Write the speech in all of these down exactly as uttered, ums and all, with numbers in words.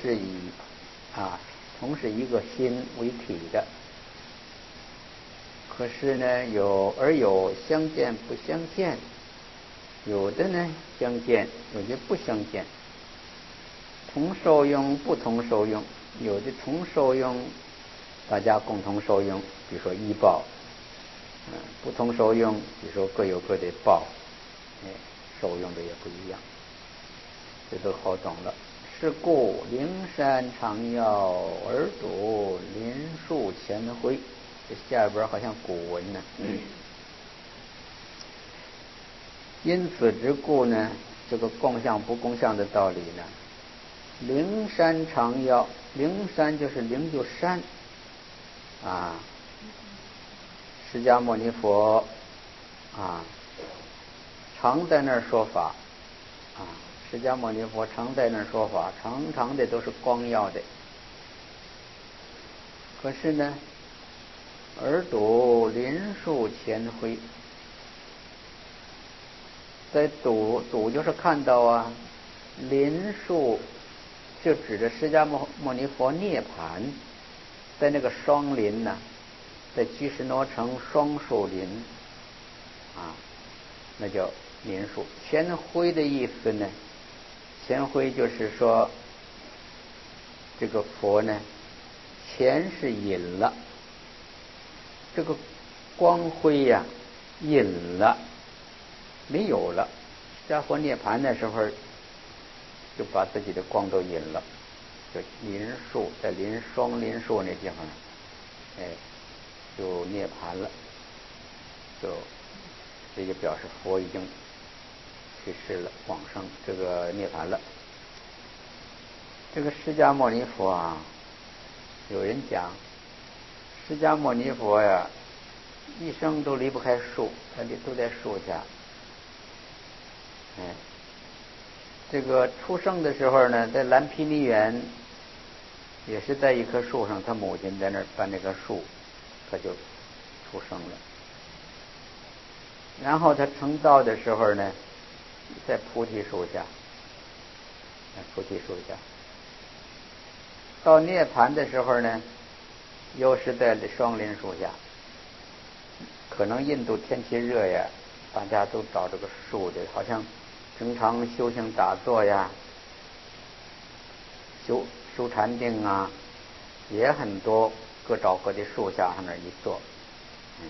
是以啊同是一个心为体的。可是呢，有而有相见不相见，有的呢相见，有的不相见。同受用不同受用，有的同受用，大家共同受用，比如说医报，嗯，不同受用，比如说各有各的报，哎，受用的也不一样，这都好懂了。是故灵山长遥，而睹林树前晖。这下边好像古文呢。嗯、因此之故呢，这个共相不共相的道理呢，灵山长遥，灵山就是灵就山啊，释迦牟尼佛啊，常在那儿说法啊，释迦牟尼佛常在那儿说法，常常的都是光耀的。可是呢，而睹林树前晖，在睹睹就是看到啊，林树就指着释迦牟尼佛涅槃，在那个双林呢、啊，在居士罗城双树林啊，那叫林树。前晖的意思呢，前晖就是说这个佛呢，前是隐了，这个光辉呀、啊、隐了，没有了。释迦佛涅槃的时候，就把自己的光都隐了，就林树，在林双林树那地方，哎，就涅槃了，就这就表示佛已经去世了，往生这个涅槃了。这个释迦牟尼佛啊，有人讲，释迦牟尼佛呀，一生都离不开树，他都在树下。哎，这个出生的时候呢，在蓝毗尼园，也是在一棵树上，他母亲在那儿搬那棵树，他就出生了。然后他成道的时候呢，在菩提树下，在菩提树下。到涅槃的时候呢，又是在双林树下。可能印度天气热呀，大家都找这个树的，好像平常修行打坐呀，修修禅定啊，也很多，各找各的树下上那一坐，嗯，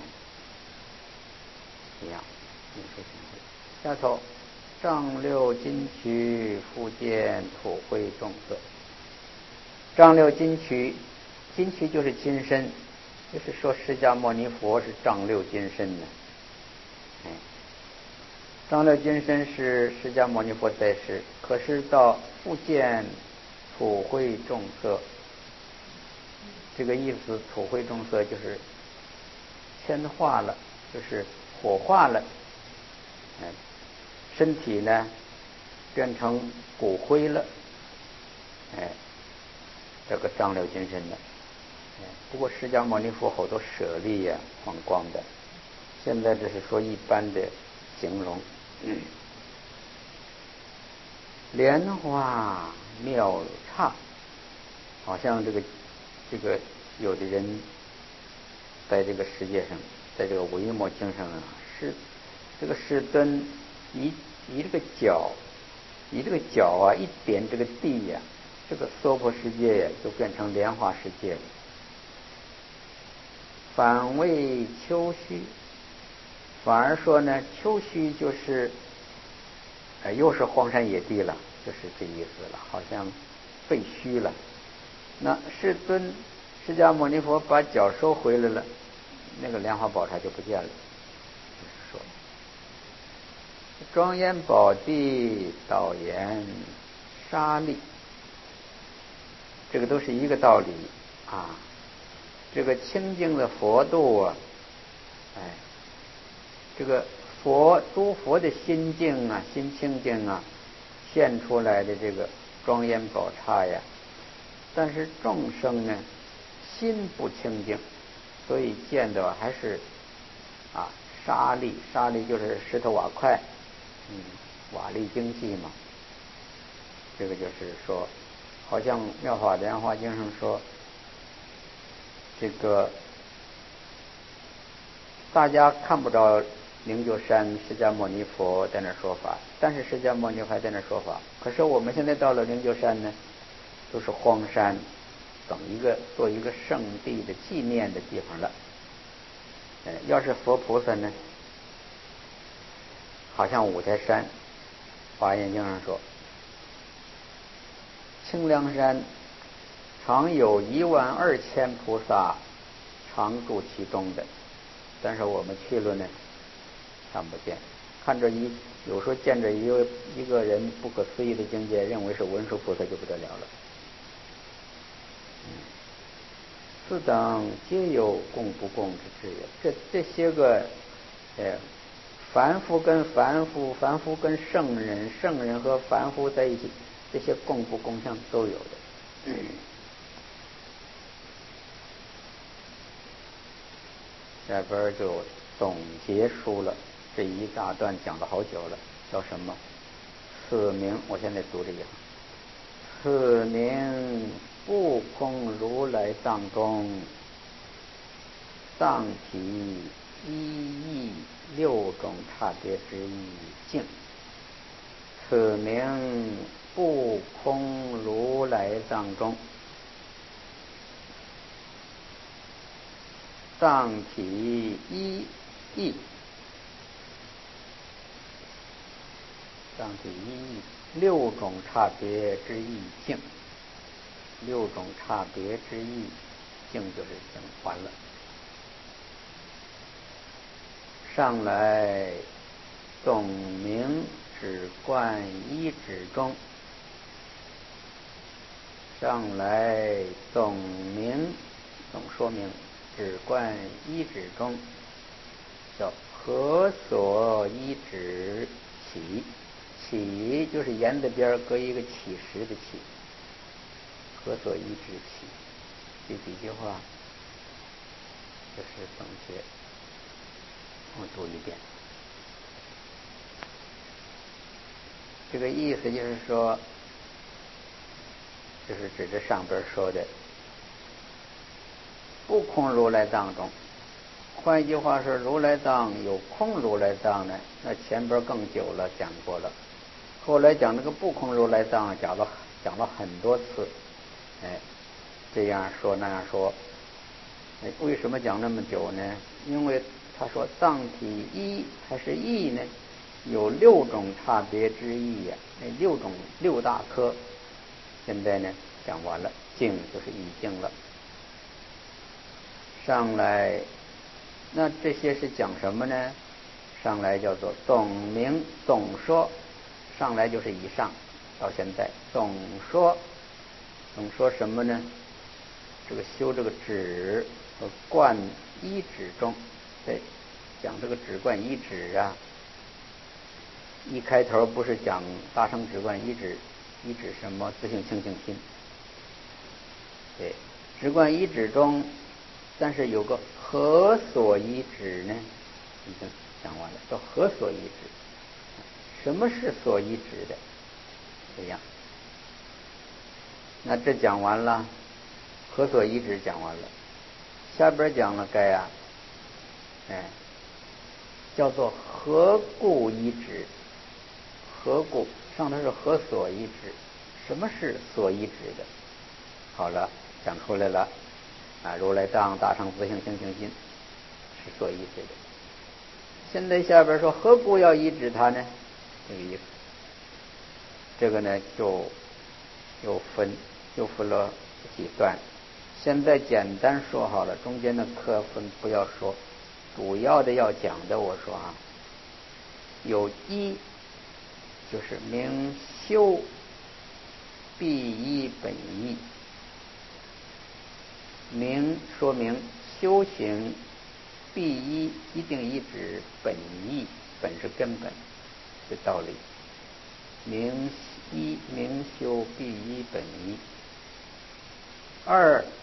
一样。下头丈六金躯，复见土灰众色。丈六金躯，金躯就是金身，就是说释迦牟尼佛是丈六金身的。哎，丈六金身是释迦牟尼佛在世，可是到复见土灰众色，这个意思，土灰众色就是铅化了，就是火化了，哎，身体呢变成骨灰了，哎，这个丈六金身的。哎，不过释迦牟尼佛好多舍利呀、啊，放光的。现在这是说一般的形容。嗯，莲花妙刹，好像这个这个有的人在这个世界上，在这个维摩经上啊，是这个世尊以以这个脚，以这个脚啊一点这个地呀、啊，这个娑婆世界呀、啊、就变成莲花世界了。反为丘墟，反而说呢，丘墟就是，呃，又是荒山野地了，就是这意思了，好像废墟了。那世尊释迦牟尼佛把脚收回来了，那个莲花宝刹就不见了。就是说，庄严宝地导言沙砾，这个都是一个道理啊。这个清净的佛度啊，哎，这个佛诸佛的心境啊，心清净啊，现出来的这个庄严宝刹呀，但是众生呢，心不清净，所以见的还是啊沙砾，沙砾就是石头瓦块，嗯，瓦砾经济嘛，这个就是说好像《妙法莲华经》上说，这个大家看不着灵鹫山释迦牟尼佛在那说法，但是释迦牟尼佛还在那说法。可是我们现在到了灵鹫山呢，都是荒山，等一个做一个圣地的纪念的地方了。呃，要是佛菩萨呢，好像五台山，《华严经》上说，清凉山常有一万二千菩萨常住其中的，但是我们去了呢，看不见，看着一有时候见着一个一个人不可思议的境界，认为是文殊菩萨就不得了了。此等皆有共不共之志也。这这些个，呃，凡夫跟凡夫，凡夫跟圣人，圣人和凡夫在一起，这些共不共相都有的。嗯、下边就总结书了，这一大段讲了好久了，叫什么？此名，我现在读这一行，此名不空如来藏中，藏体一义六种差别之一境。此名不空如来藏中，藏体一义，藏体一义六种差别之意境。六种差别之意境就是境，完了。上来总名止观一止中，上来总名总说明止观一止中，叫何所依止起？起就是言的边搁一个起时的起，何所依止起？这几句话就是总结，我读一遍。这个意思就是说，就是指着上边说的不空如来藏中。换一句话说，如来藏有空如来藏呢，那前边更久了讲过了。后来讲这个不空如来藏，讲了讲了很多次，哎，这样说那样说，哎，为什么讲那么久呢？因为他说藏体一还是义呢，有六种差别之意呀、啊，那六种六大科，现在呢讲完了，境就是已经了。上来，那这些是讲什么呢？上来叫做总名总说，上来就是以上到现在总说，总说什么呢？这个修这个止和观一止中，对，讲这个止观一止啊。一开头不是讲大乘止观一止，一止什么自性清净心？对，止观一止中，但是有个何所依止呢？已经讲完了，叫何所依止？什么是所依止的？这样，那这讲完了，何所依止讲完了，下边讲了该啊，哎，叫做何故依止？何故？上头是何所依止？什么是所依止的？好了，讲出来了。啊，如来藏大乘自性清净心是所依止的。现在下边说何故要依止它呢？这个意思。这个呢就又分又分了几段。现在简单说好了，中间的课分不要说，主要的要讲的我说啊，有一就是明修必依本意。明说明修行必依一定依止本意，本是根本的道理。明一明修必依本意。二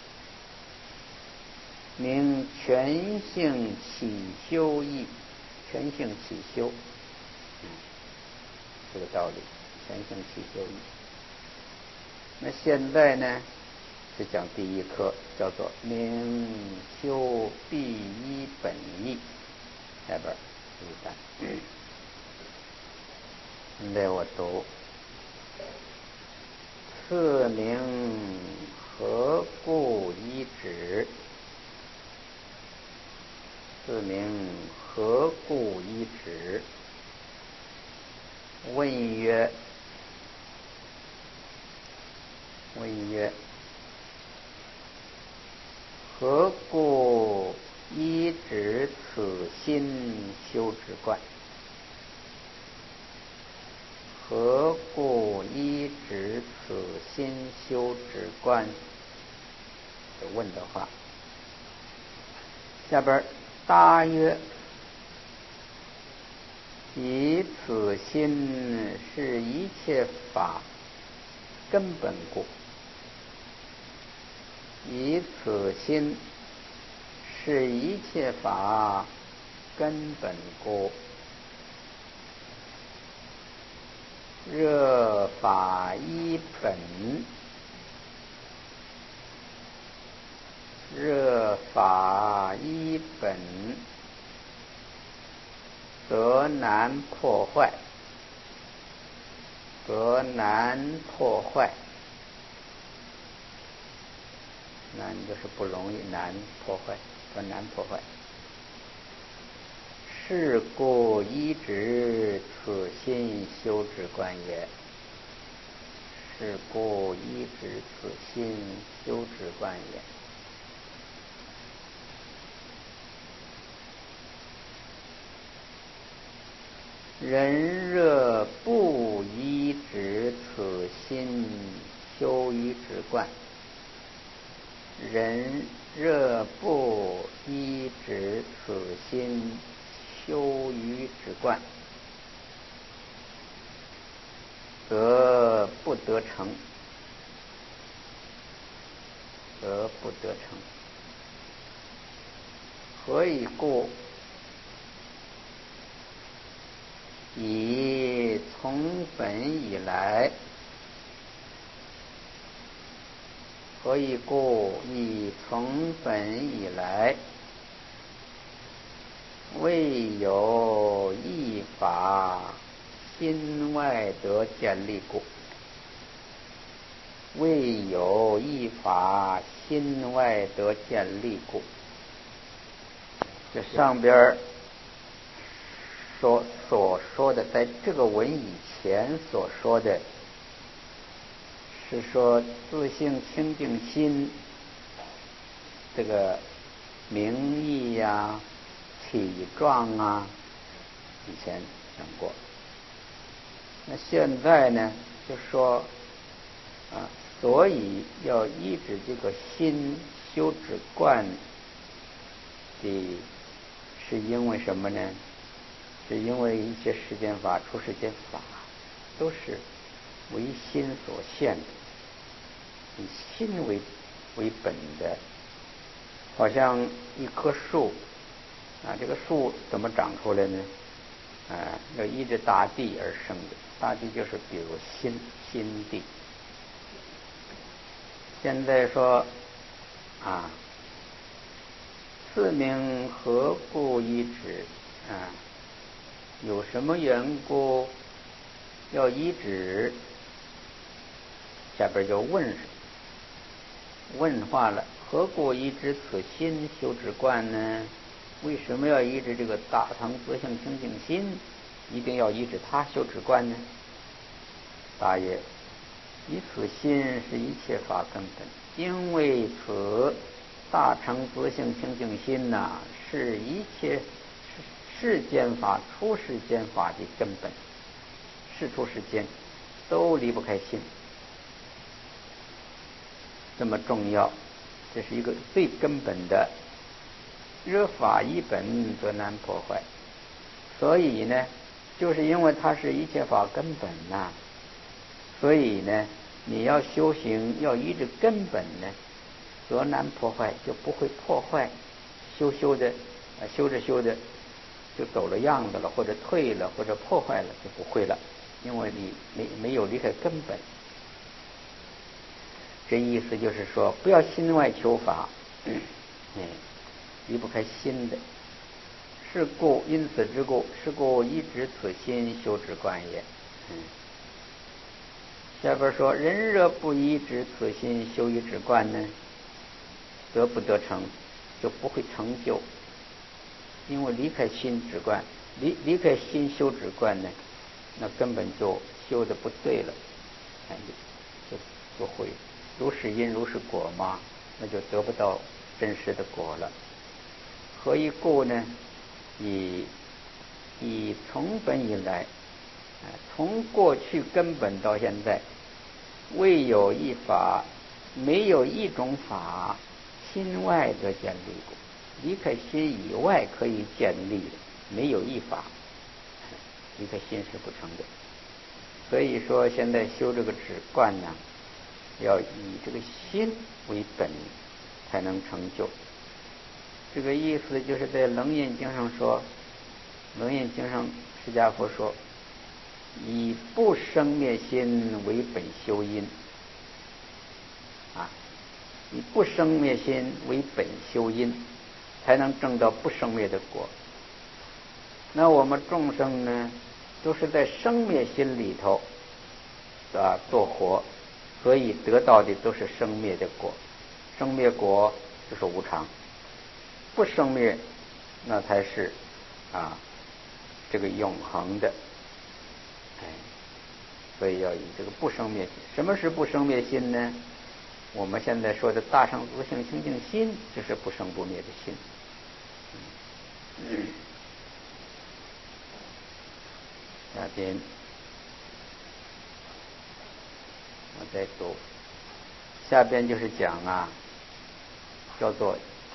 明全性起修义，全性起修，嗯，这个道理，全性起修义。 那现在呢，是讲第一课，叫做明修必依本意。下边第一单，现在我读：次明何故依止？次明何故依止？问曰：问曰：何故依止此心修止观？何故依止此心修止观？这问的话，下边答曰：以此心是一切法根本故。以此心是一切法根本故。热法依本，热法依本，则难破坏，则难破坏。难就是不容易，难破坏，则难破坏。是故依止此心修止观也。是故依止此心修止观也。人若不依止此心修于止观，人若不依止此心修于止观，则不得成，则不得成。何以故？以从本以来，何以故？以从本以来，未有一法心外得建立故。未有一法心外得建立故。这上边所所说的，在这个文以前所说的，是说自性清净心这个名义呀、啊、体状啊，以前讲过。那现在呢，就说啊，所以要依止这个心修止观的，是因为什么呢？是因为一切世间法、出世间法都是为心所现的，以心为为本的。好像一棵树啊，这个树怎么长出来呢？啊，要依着大地而生的。大地就是比如心心地。现在说啊，次明何故依止啊？有什么缘故要依止？下边就问问话了。何故依止此心修止观呢？为什么要依止这个大乘自性清净心？一定要依止它修止观呢？答曰：以此心是一切法根本。因为此大乘自性清净心呐、啊，是一切世间法、出世间法的根本。世出世间都离不开心，这么重要，这是一个最根本的。热法依本，则难破坏。所以呢，就是因为它是一切法根本呐、啊，所以呢，你要修行要依着根本呢，则难破坏，就不会破坏。修修的啊，修着修着就走了样子了，或者退了，或者破坏了，就不会了，因为你没没有离开根本。 这意思就是说，不要心外求法，嗯，离不开心的。是故因此之故，是故依止此心，修止观也。嗯，下边说，人若不依止此心，修于止观呢，得不得成，就不会成就。因为离开心止观，离离开心修止观呢，那根本就修的不对了，哎，就就会如是因如是果嘛，那就得不到真实的果了。何以故呢？以以从本以来，从过去根本到现在，未有一法，没有一种法心外得建立过。离开心以外可以建立的，没有一法，离开心是不成的。所以说，现在修这个止观呢，要以这个心为本，才能成就。这个意思就是在《楞严经》上说，《楞严经》上释迦佛说，以不生灭心为本修因，啊，以不生灭心为本修因，才能证到不生灭的果。那我们众生呢，都是在生灭心里头啊做活，所以得到的都是生灭的果。生灭果就是无常，不生灭那才是啊这个永恒的。哎，所以要以这个不生灭心。什么是不生灭心呢？我们现在说的大乘自性清净心，就是不生不灭的心。嗯，下边我再读，下边就是讲啊，叫做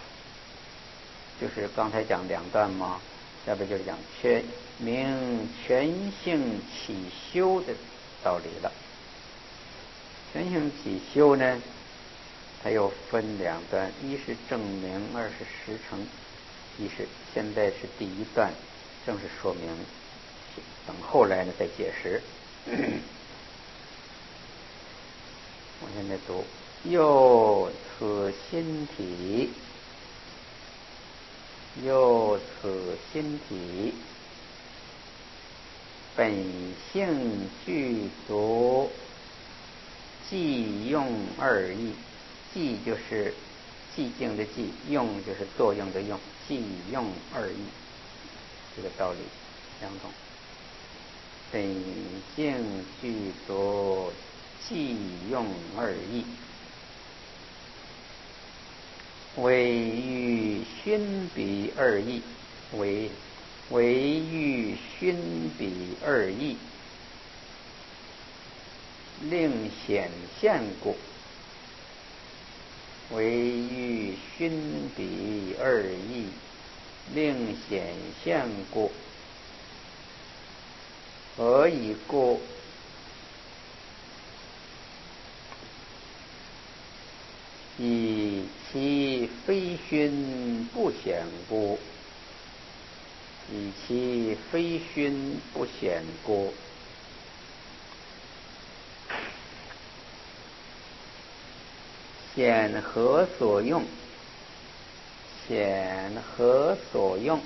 就是刚才讲两段嘛，下边就是讲全明全性起修的道理了。全性起修呢，它又分两段，一是证明，二是实成。一是现在是第一段，正式说明，等后来呢再解释。我现在读，又此心体，又此心体，本性具足，即用二义。即就是寂静的寂，用就是作用的用，即用二义，这个道理两种。本性具足，即用二义，唯欲熏彼二义，唯唯欲熏彼二义，令显现故。唯欲熏彼二义，令显现故。何以故？以其非熏不显故。以其非熏不显故。显何所用？显何所用？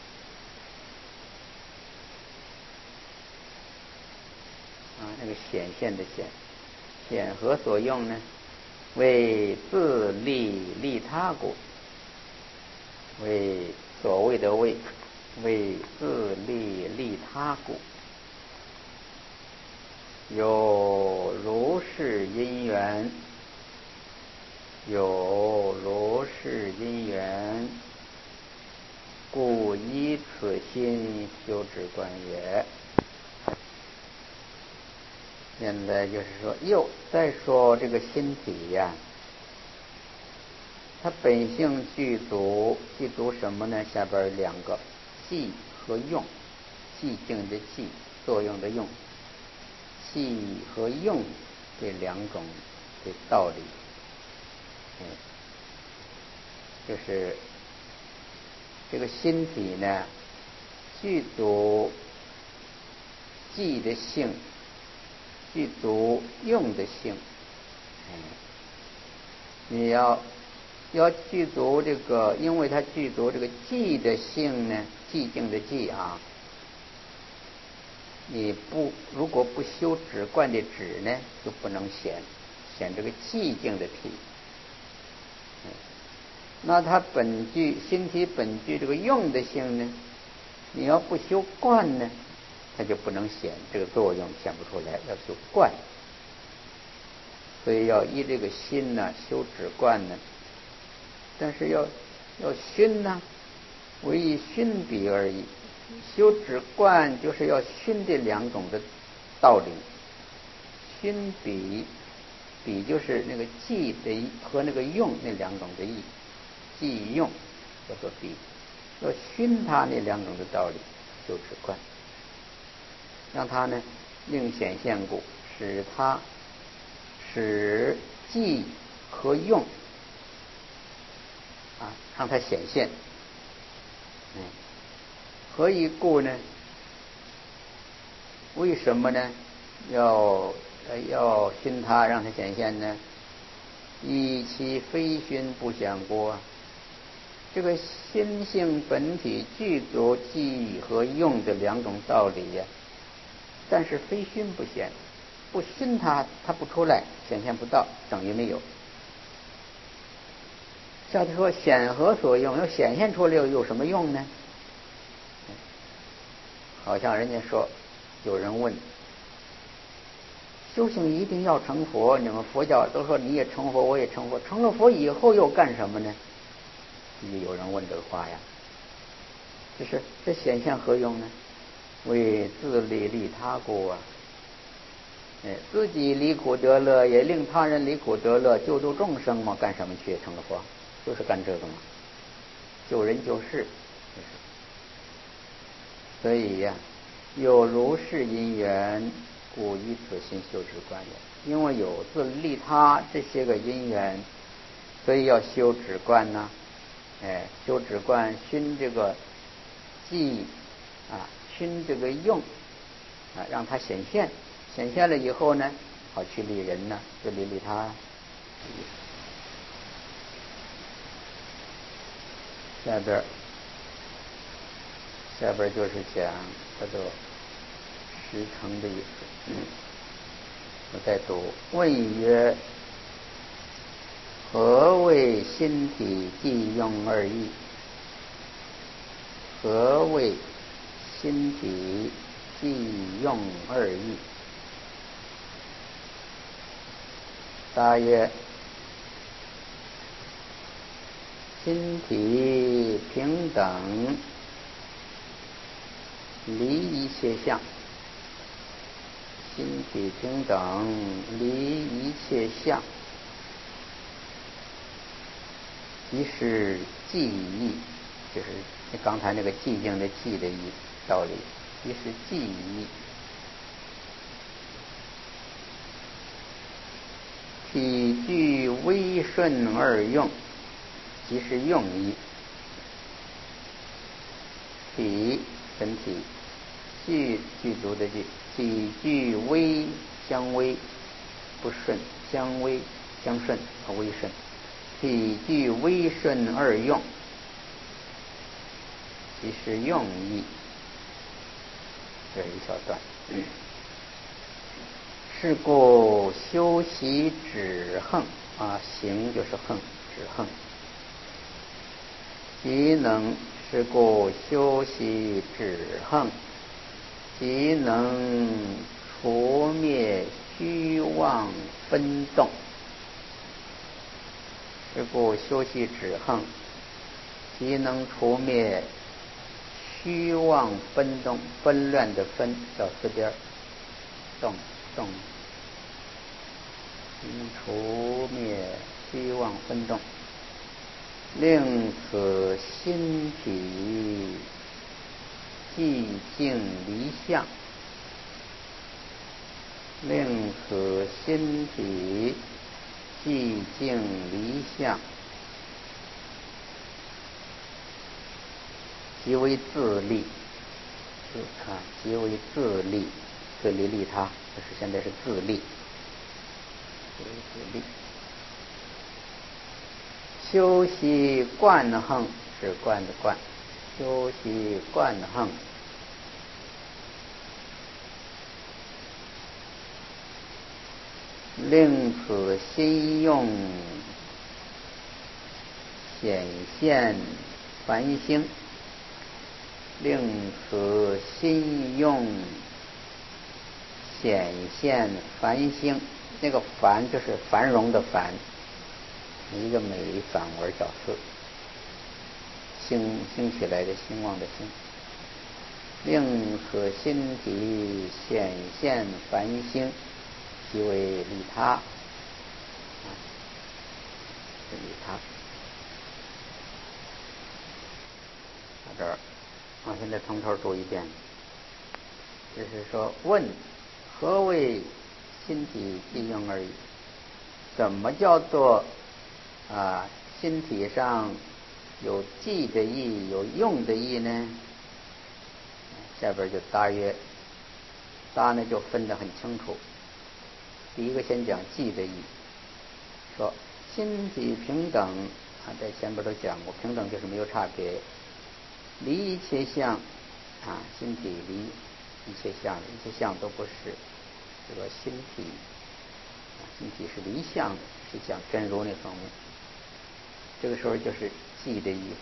啊，那个显现的显，显何所用呢？为自利利他故。为所谓的为，为自利利他故。有如是因缘。有如是因缘，故依此心修止观也。现在就是说，又再说这个心体呀、啊，它本性具足，具足什么呢？下边两个，寂和用，寂静的寂，作用的用，寂和用这两种的道理。嗯，就是这个心体呢，具足寂的性，具足用的性。嗯， 你要要具足这个，因为它具足这个寂的性呢，寂静的寂啊。你不如果不修止观的止呢，就不能显显这个寂静的体。那它本具心体本具这个用的性呢，你要不修观呢，它就不能显这个作用，显不出来，要修观。所以要依这个心呢修止观呢，但是要要熏呢，为以熏彼而已。修止观就是要熏这两种的道理，熏彼，彼就是那个寂的和那个用那两种的意，寂用叫做彼，要熏它那两种的道理，修止观，让它呢令显现故，使它使寂和用啊，让它显现。嗯，何以故呢？为什么呢？要要熏它，让它显现呢？以其非熏不显过。这个心性本体具足寂和用的两种道理呀，但是非熏不显，不熏它，它不出来，显现不到，等于没有。下头说显何所用？要显现出来又有什么用呢？好像人家说，有人问，修行一定要成佛？你们佛教都说你也成佛，我也成佛，成了佛以后又干什么呢？有人问这个话呀。就是这显现何用呢？为自利利他故啊！哎，自己离苦得乐，也令他人离苦得乐，救度众生嘛，干什么去成了佛？就是干这个嘛，救人救世。就是、所以呀、啊，有如是因缘，故以此心修止观也。因为有自利他这些个因缘，所以要修止观呢。哎，修止观熏这个寂啊，熏这个用啊，让它显现，显现了以后呢，好去利人呢，就利利他。下边下边就是讲叫做实诚的意思。嗯，我再读。问曰：何谓心体寂用二义？何谓心体寂用二义？答曰：心体平等，离一切相。心体平等，离一切相，即是寂义，就是刚才那个寂静的寂的意道理，即是寂义。体具微顺二用，即是用义。体本体，具具足的具，体具微相微，不顺相微相顺和微顺。体具微顺二用，即是用意。这是一小段。嗯，是故修习止横啊，行就是横，止横。即能是故修习止横，即能除灭虚妄纷动。是故修习止横，即能除灭虚妄纷动，纷乱的纷叫四边，动动，能除灭虚妄纷动，令此心体寂静离相，令此心体寂静离相，即为自利。自啊，即为自利，自利利他，就是现在是自利，即为自利。 修习贯横是贯的贯，修习贯横，令此心用显现繁星，令此心用显现繁星。那个繁就是繁荣的繁，一个美反文角色，兴兴起来的兴旺的兴，令此心体显现繁星，即为利他啊，是利他。到这儿，我现在从头读一遍，就是说问何谓心体利用而已？怎么叫做啊心体上有记的意，有用的意呢？下边就答曰，答呢就分得很清楚。第一个先讲记的意，说心体平等啊，在前边都讲过，平等就是没有差别，离一切相啊，心体离一切相，一切相都不是。这个心体啊，心体是离相的，是讲真如那方面。这个时候就是记的意思。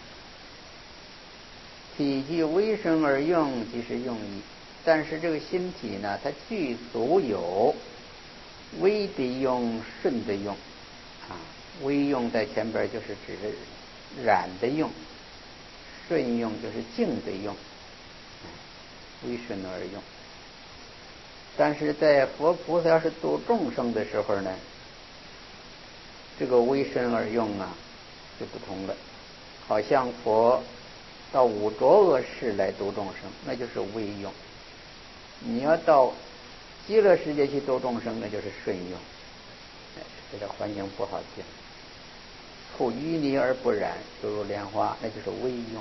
体具微生而用，即是用意。但是这个心体呢，它具足有微的用、顺的用啊。微用在前边就是指的染的用，顺用就是静的用，微顺而用。但是在佛菩萨要是度众生的时候呢，这个微身而用啊就不同了。好像佛到五浊恶世来度众生，那就是微用；你要到极乐世界去度众生，那就是顺用。这个环境不好听，处淤泥而不染，犹如莲花，那就是微用，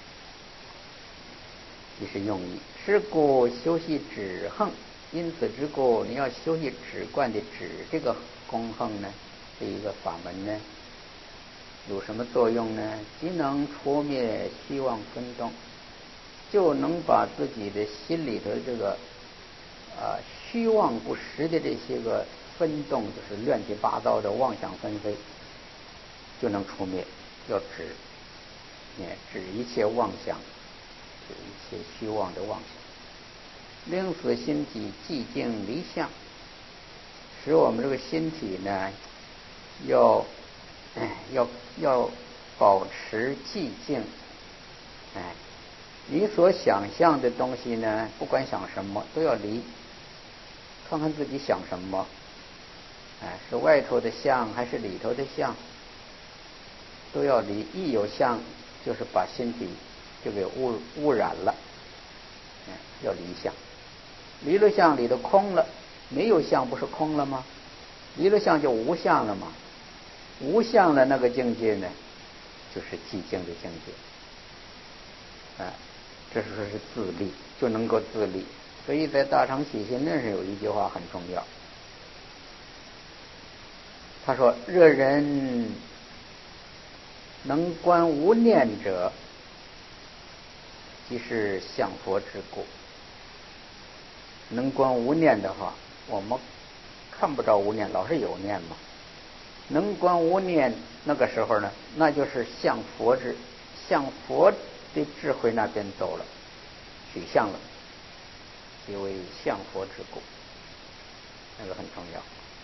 即是用意。是故修习止横，因此之故，你要修习止观的止这个功横呢，这一个法门呢，有什么作用呢？即能除灭虚妄纷动，就能把自己的心里头这个啊虚妄不实的这些个纷动，就是乱七八糟的妄想纷飞，就能除灭。要止，也止一切妄想，止一切虚妄的妄想，令此心体寂静离相，使我们这个心体呢，要哎要要保持寂静。哎，你所想象的东西呢，不管想什么都要离，看看自己想什么，哎，是外头的相还是里头的相，都要离。一有相，就是把心体就给污污染了，哎，要离相。离了相，里头空了，没有相不是空了吗？离了相就无相了吗？无相的那个境界呢，就是寂静的境界。啊，这是说是自立，就能够自立。所以在《大乘起信论》上有一句话很重要，他说：“若人能观无念者，即是向佛之故。”能观无念的话，我们看不着无念，老是有念嘛。能观无念，那个时候呢，那就是向佛之向佛的智慧那边走了，取向了，即为向佛之故。那个很重要。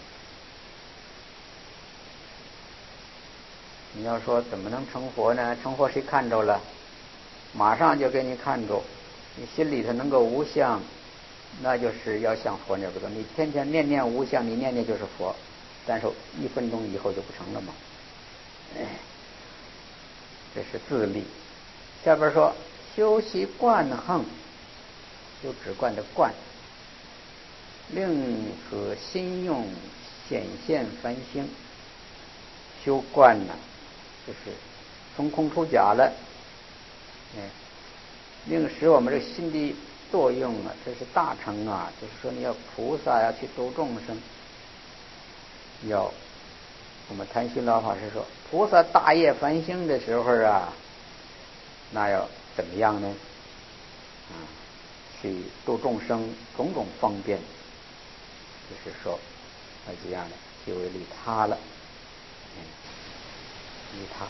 你要说怎么能成佛呢？成佛谁看着了？马上就给你看着，你心里头能够无相，那就是要向佛那边走。你天天念念无相，你念念就是佛，但是一分钟以后就不成了嘛。哎，这是自立。下边说修习贯横，修止观的贯，令此心用显现繁星。修观呢，就是从空出假了，哎，令使我们这心的作用啊，这是大乘啊，就是说你要菩萨要去度众生，要我们谭勋老法师说，菩萨大业繁星的时候啊，那要怎么样呢？啊，去度众生，种种方便，就是说，那这样的就为利他了，嗯，利他。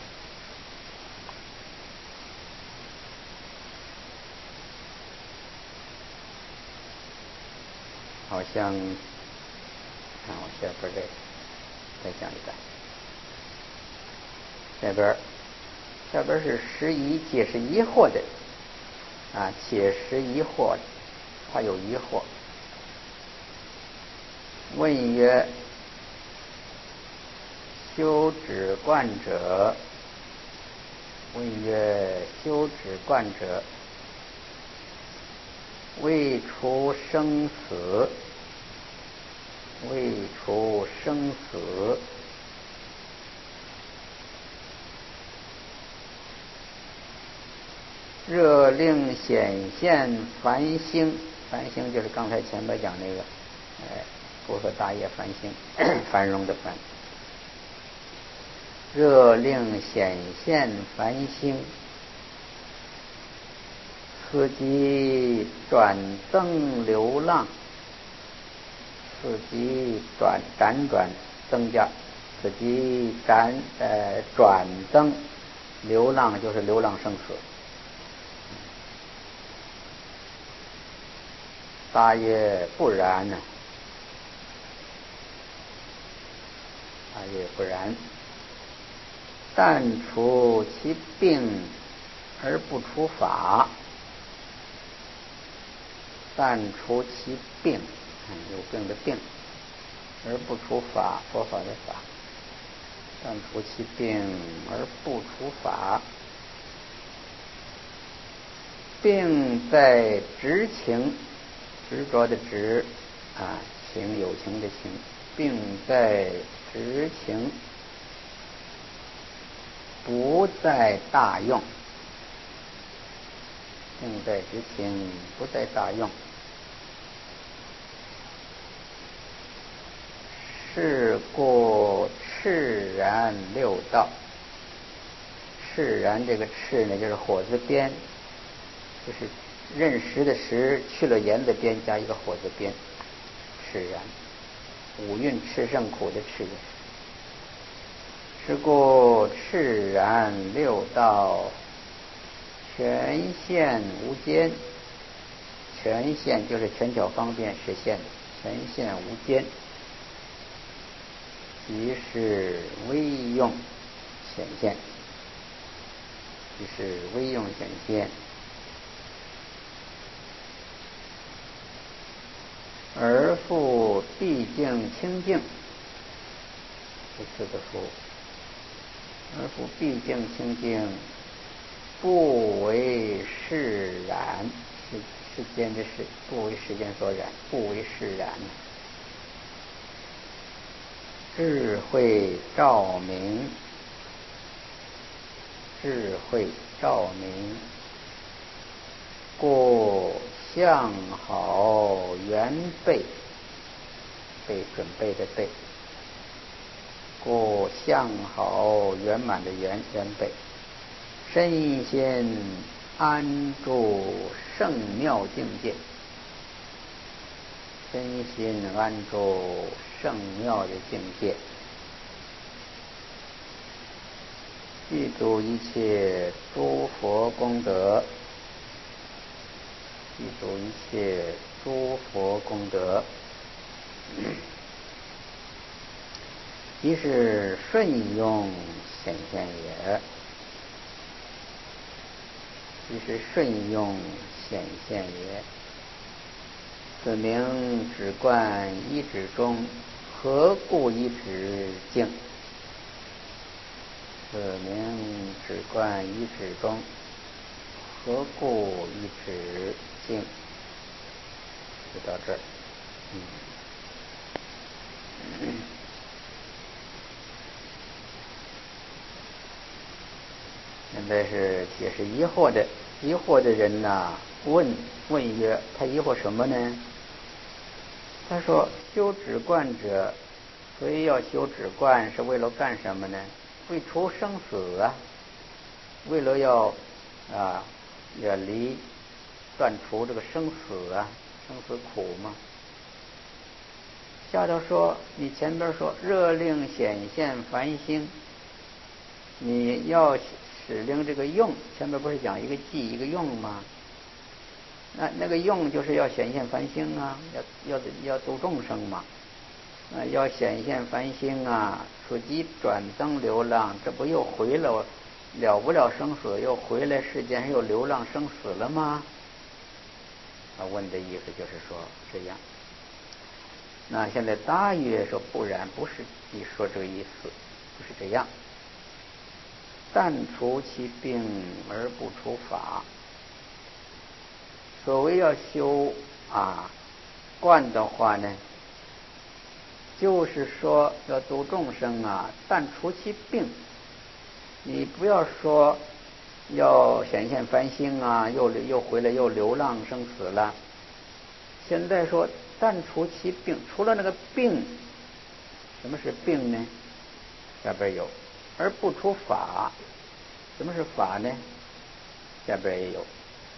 好像，看我下边再再讲一段。下边下边是十一解释疑惑的啊，解释疑惑的，他有疑惑。问曰：修止观者，问曰：修止观者，未除生死，未除生死，热令显现繁星，繁星就是刚才前面讲那个，哎，菩萨大业繁星，繁荣的繁。热令显现繁星，此即转增流浪，此即转辗转增加，此即转呃转增流浪，就是流浪生死。大业不然呢？大业不然，但除其病而不除法，但除其病，有病的病，而不除法，佛法的法。但除其病而不除法，病在执情，执着的执啊，情有情的情，病在执情，不在大用。病在执情，不在大用。是故赤然六道。赤然这个赤呢，就是火字边，就是认识的识去了言的边，加一个火字边，赤然。五蕴炽盛苦的赤。是故赤然六道，全现无间。全现就是全巧方便实现，全现无间，即是微用显现，即是微用显现。而复毕竟清净，这四个复，而复毕竟清净，不为世染，世世间的事，不为世间所染，不为世染。智慧照明，智慧照明，故相好圆备，备准备的备，故相好圆满的圆圆备，身心安住圣妙境界，身心安住圣妙的境界，具足一切诸佛功德，具足一切诸佛功德，即是顺用显现也，即是顺用显现也。此名止观一止中，何故一止境？此名止观一止中，何故一止境？就到这儿。嗯。现在是解释疑惑的，疑惑的人呐、啊，问问曰：他疑惑什么呢？他说：修止观者， 所以要修止观是为了干什么呢？为除生死啊，为了要啊远离断除这个生死啊，生死苦嘛。下头说，你前边说热令显现繁星，你要使令这个用，前面不是讲一个记一个用吗？那那个用就是要显现繁星啊，要要要度众生嘛，啊，要显现繁星啊，出击转增流浪，这不又回了了不了生死，又回来世间上又流浪生死了吗？啊，问的意思就是说这样。那现在大约说不然，不是你说这个意思，不是这样。但除其病而不除法。所谓要修啊观的话呢，就是说要度众生啊，但除其病。你不要说要显现繁星啊，又又回来又流浪生死了。现在说但除其病，除了那个病，什么是病呢？下边有，而不除法。什么是法呢？下边也有。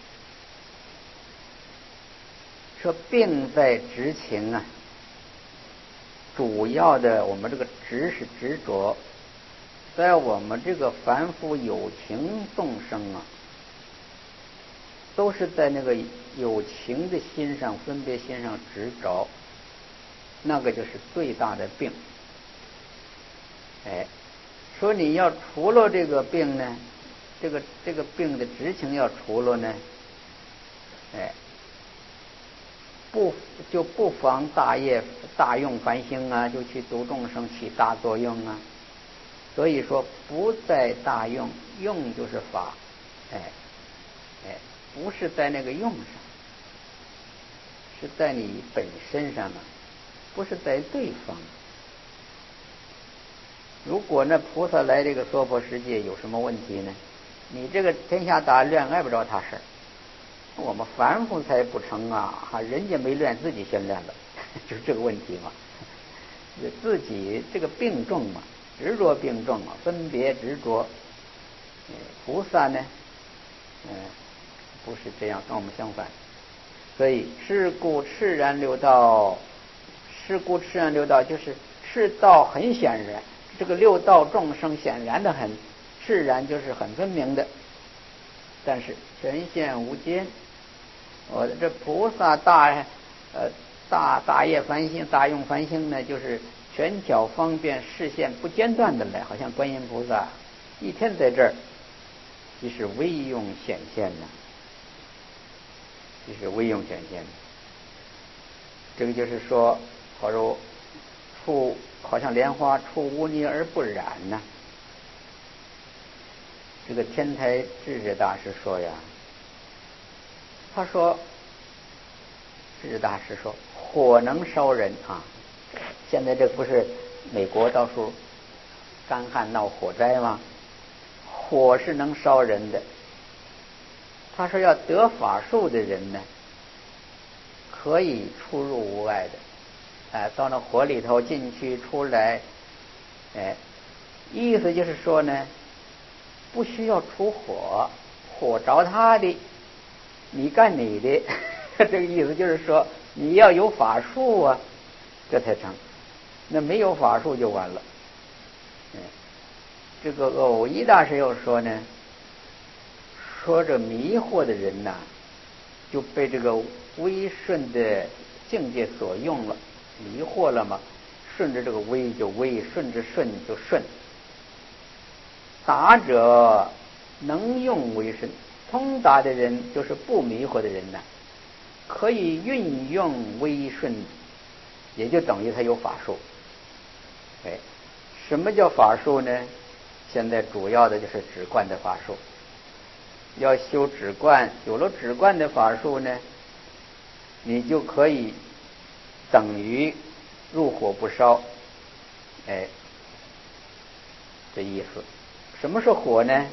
说病在执情啊，主要的我们这个执是执着，在我们这个凡夫有情众生啊，都是在那个有情的心上、分别心上执着，那个就是最大的病。哎，说你要除了这个病呢，这个这个病的执情要除了呢，哎，不就不妨大业大用繁星啊，就去度众生起大作用啊。所以说不在大用，用就是法，哎哎，不是在那个用上，是在你本身上啊，不是在对方。如果那菩萨来这个娑婆世界有什么问题呢？你这个天下大乱碍不着他事儿，我们凡夫才不成啊！哈，人家没乱，自己先乱了，就是这个问题嘛。自己这个病重嘛，执着病重嘛，分别执着。菩萨呢，嗯，不是这样，跟我们相反。所以是故赤然流道，是故赤然流道就是赤道很显然，这个六道众生显然的很，赤然就是很分明的。但是神现无间，我这菩萨大呃大大业繁星、大用繁星呢，就是全巧方便，视线不间断的来，好像观音菩萨一天在这儿，即是微用显现呢，即是微用显现。这个就是说，好如触，好像莲花触污泥而不染呢。这个天台智者大师说呀，他说，智者大师说，火能烧人啊！现在这不是美国到处干旱闹火灾吗？火是能烧人的。他说要得法术的人呢，可以出入无碍的，哎，到那火里头进去出来，哎，意思就是说呢，不需要出火，火着他的，你干你的，这个意思就是说你要有法术啊，这才成。那没有法术就完了。嗯，这个偶一大师又说呢，说这迷惑的人呐，就被这个微顺的境界所用了，迷惑了嘛，顺着这个微就微，顺着顺就顺。达者能用微顺，通达的人就是不迷惑的人呐，可以运用微顺，也就等于他有法术。哎，什么叫法术呢？现在主要的就是止观的法术。要修止观，有了止观的法术呢，你就可以等于入火不烧。哎，这意思。什么是火呢？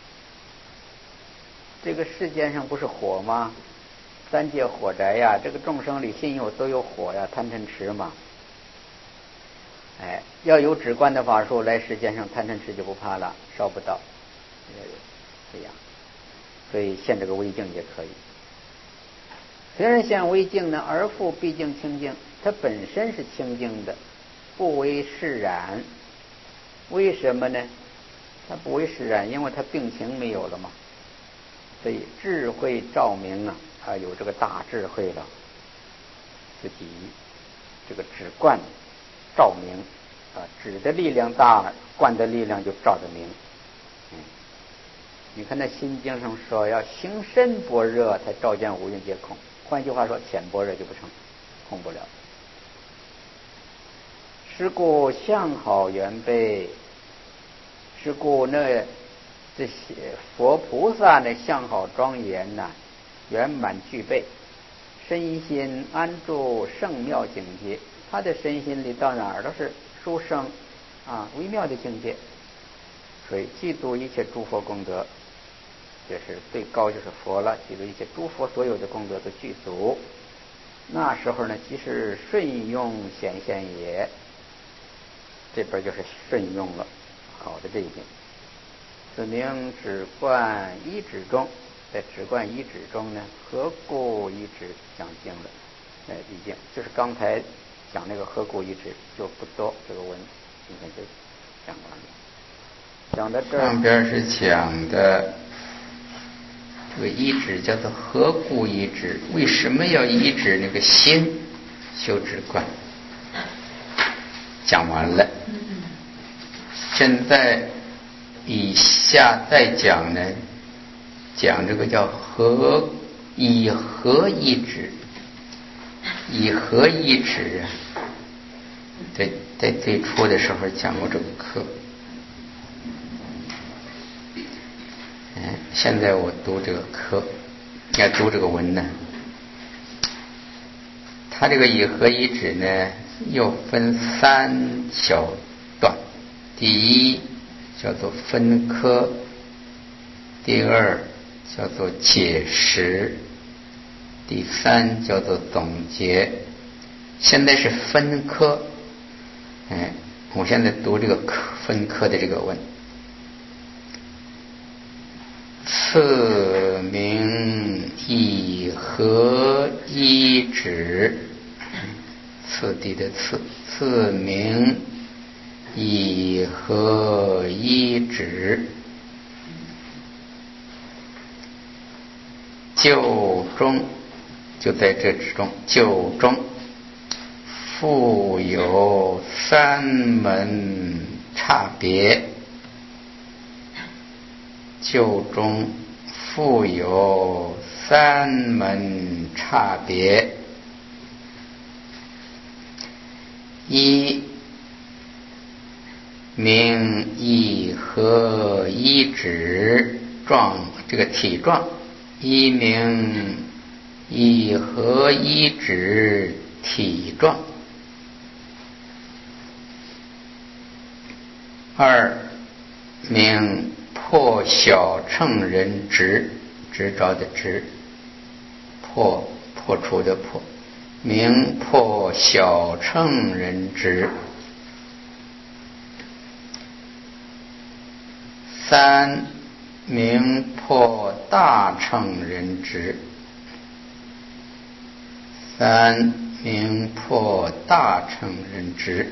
这个世间上不是火吗？三界火宅呀，这个众生里心有都有火呀，贪嗔痴嘛。 哎，要有止观的法术，来世间上贪嗔痴就不怕了，烧不到，这样，所以现这个微镜也可以。虽然现微镜呢，而复毕竟清净，它本身是清净的，不为世染。为什么呢？它不为世染，因为它病情没有了嘛。所以智慧照明啊，啊，有这个大智慧了，自己这个止观照明啊，止的力量大，观的力量就照得明。嗯，你看那心经上说要行深般若才照见五蕴皆空，换句话说，浅般若就不成，空不了。是故相好圆备，是故那这些佛菩萨的相好庄严呐、啊，圆满具备，身心安住圣妙境界。他的身心里到哪儿都是殊胜啊微妙的境界，所以记住一切诸佛功德，就是最高就是佛了，记住一切诸佛所有的功德都具足。那时候呢，即是顺用显现也，这边就是顺用了，好的这一点。此名止观一指中，在止观一指中呢，何故一指讲经了？哎，已经就是刚才讲那个何故一指就不多，这个文今天就讲完了。讲到这儿， 上边是讲的这个一指叫做何故一指，为什么要一指那个心修止观？讲完了，现在以下再讲呢，讲这个叫何以何一指，以何一指啊，在在最初的时候讲过这个课。嗯，现在我读这个课，要读这个文呢，它这个以何一指呢，又分三小段。第一叫做分科，第二叫做解释，第三叫做总结。现在是分科，哎，我现在读这个科分科的这个文。次名以何一指，次第的次，次名以何一指，就中就在这之中，就中复有三门差别，就中复有三门差别。一名以何一指状，这个体状，一名以何一指体状。二名破小乘人执，执着的执，破破除的破，名破小乘人执。三名破大乘人执，三名破大乘人执。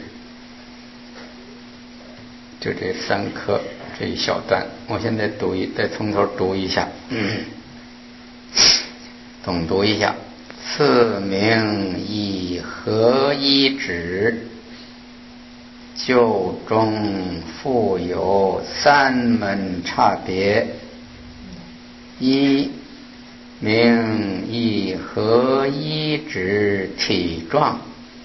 就这三科这一小段，我现在读一，再从头读一下，嗯，总读一下。次名以何一指，就中复有三门差别。一名以何一指体状。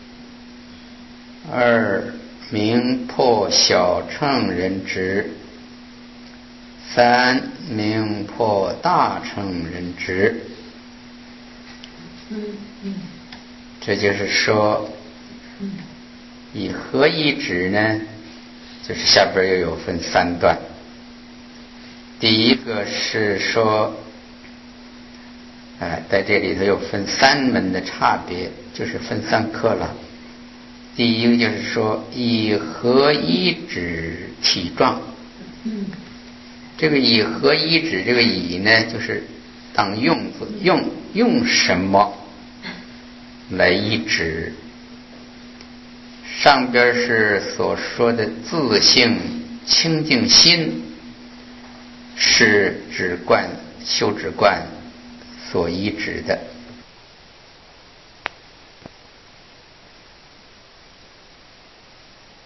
二名破小乘人执。三名破大乘人执。这就是说以何一指呢，就是下边又有分三段。第一个是说呃，在这里头又分三门的差别，就是分三科了。 第一个就是说以何一指体状，这个以何一指，这个以呢就是当用字，用用什么来一指。上边是所说的自性清净心，是止观修止观所依止的。